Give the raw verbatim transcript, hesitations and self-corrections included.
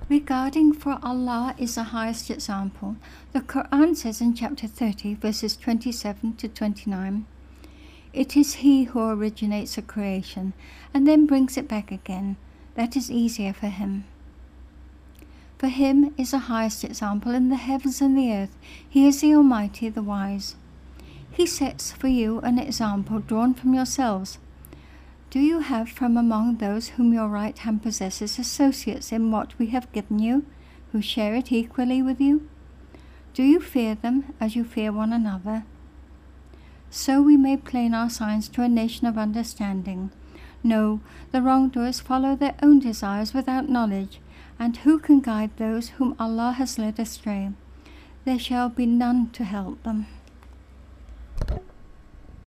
Regarding for Allah is the highest example, the Quran says in chapter thirty, verses twenty-seven to twenty-nine, "It is He who originates a creation and then brings it back again. That is easier for Him. For Him is the highest example in the heavens and the earth. He is the Almighty, the Wise. He sets for you an example drawn from yourselves. Do you have from among those whom your right hand possesses associates in what we have given you, who share it equally with you? Do you fear them as you fear one another? So we made plain our signs to a nation of understanding. No, the wrongdoers follow their own desires without knowledge, and who can guide those whom Allah has led astray? There shall be none to help them."